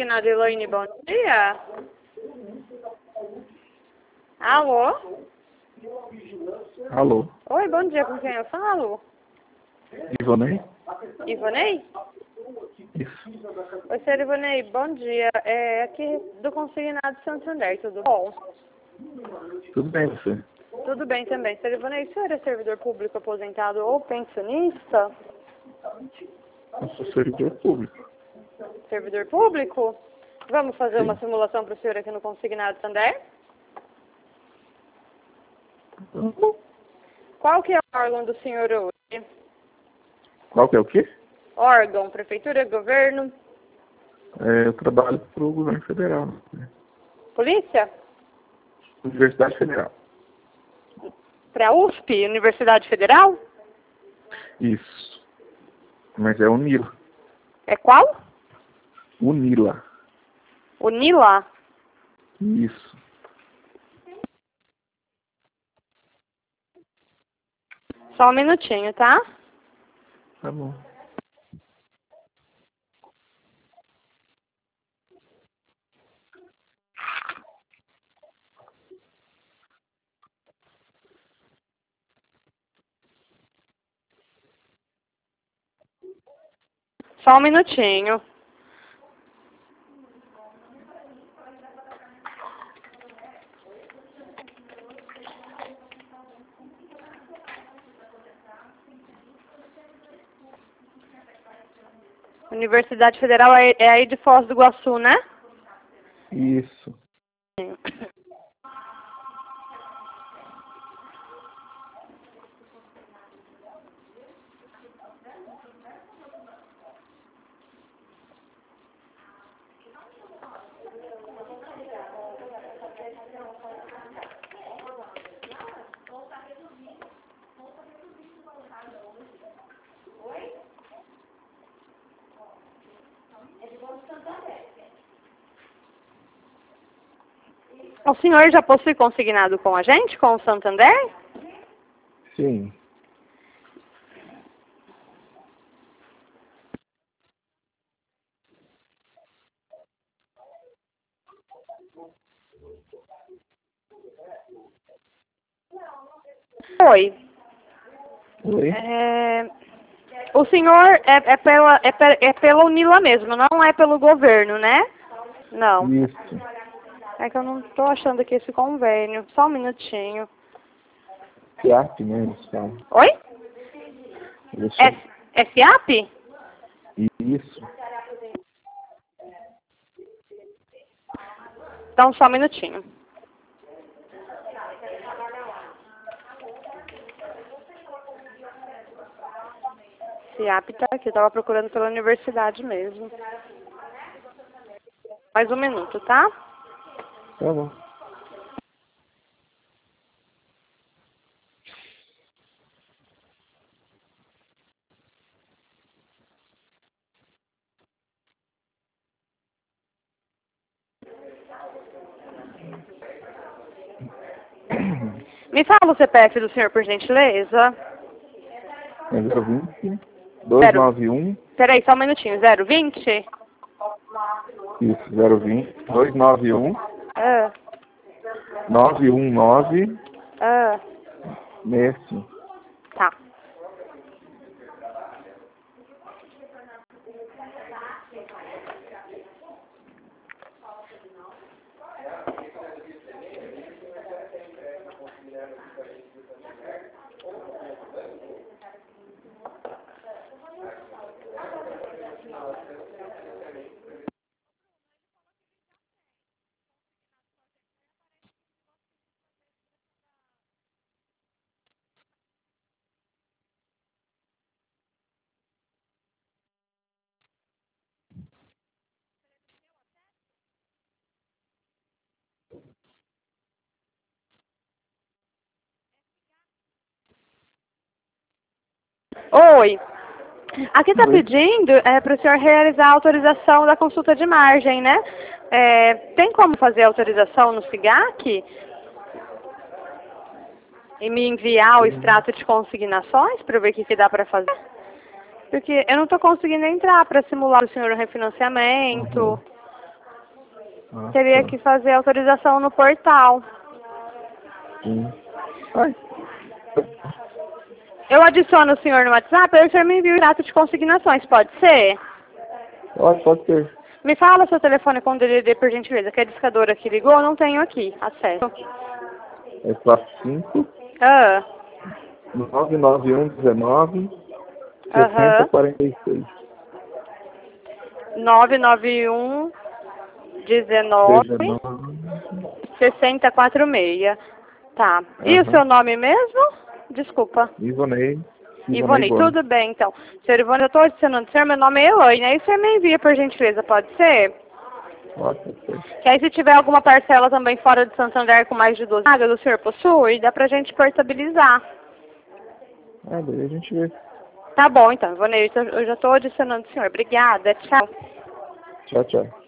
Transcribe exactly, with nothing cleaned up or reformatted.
consignado, Elaine, bom dia. Alô? Alô? Oi, bom dia, com quem eu falo? Ivonei? Ivonei? Isso. Oi, senhora Ivonei, bom dia. É aqui do Consignado Santander, tudo bom? Tudo bem, você? Tudo bem também. Senhora Ivonei, o senhor é servidor público aposentado ou pensionista? Eu sou servidor público. Servidor público? Vamos fazer Sim. uma simulação para o senhor aqui no Consignado Santander? Uhum. Qual que é o órgão do senhor hoje? Qual que é o quê? Órgão, prefeitura, governo, É, eu trabalho para o governo federal, né? polícia? Universidade Federal. Para a U S P, Universidade Federal? Isso. Mas é UNILA. É qual? UNILA. Unila? Isso. Só um minutinho, tá? Tá bom. Só um minutinho. Universidade Federal é é aí de Foz do Iguaçu, né? Isso. O senhor já possui consignado com a gente, com o Santander? Sim. Oi. Oi? É, o senhor é, é, pela, é, pe- é pela Unila mesmo, não é pelo governo, né? Não. Isso. É que eu não estou achando aqui esse convênio. Só um minutinho. FIAP, né? Eles falam. Oi? Isso. É, é FIAP? Isso. Então, só um minutinho. FIAP tá aqui, eu tava procurando pela universidade mesmo. Mais um minuto, tá? Tá bom. Me fala o C P F do senhor, por gentileza. É zero vinte, dois nove um. Peraí, só um minutinho. zero vinte? Isso, zero vinte, dois nove um, Ah, nove um nove, ah, seis cinco. tá. Oi. Aqui está Oi? pedindo é, para o senhor realizar a autorização da consulta de margem, né? É, tem como fazer a autorização no SIGAC? E me enviar o extrato de consignações para eu ver o que, que dá para fazer? Porque eu não estou conseguindo entrar para simular o senhor o refinanciamento. Uhum. Ah, Teria tá. que fazer autorização no portal. Sim. Ai. Eu adiciono o senhor no WhatsApp, aí o senhor me envia o extrato de consignações, pode ser? Pode, pode ser. Me fala seu telefone com o D D D, por gentileza, que a discadora que ligou, eu não tenho aqui acesso. É quatro cinco Ah, nove nove um dezenove sessenta aham. quarenta e seis. nove nove um dezenove dezenove. sessenta quarenta e seis. Tá. E o Aham. seu nome mesmo? Desculpa. Ivonei. Ivonei Ivone, Gomes. tudo bem então. Senhor Ivone, eu estou adicionando o senhor, meu nome é Elaine, aí o senhor me envia por gentileza, pode ser? Pode, pode ser. Que aí se tiver alguma parcela também fora de Santander com mais de doze vagas, o senhor possui, dá pra gente portabilizar. Ah, daí a gente vê. Tá bom então, Ivone, eu já estou adicionando o senhor. Obrigada, tchau. Tchau, tchau.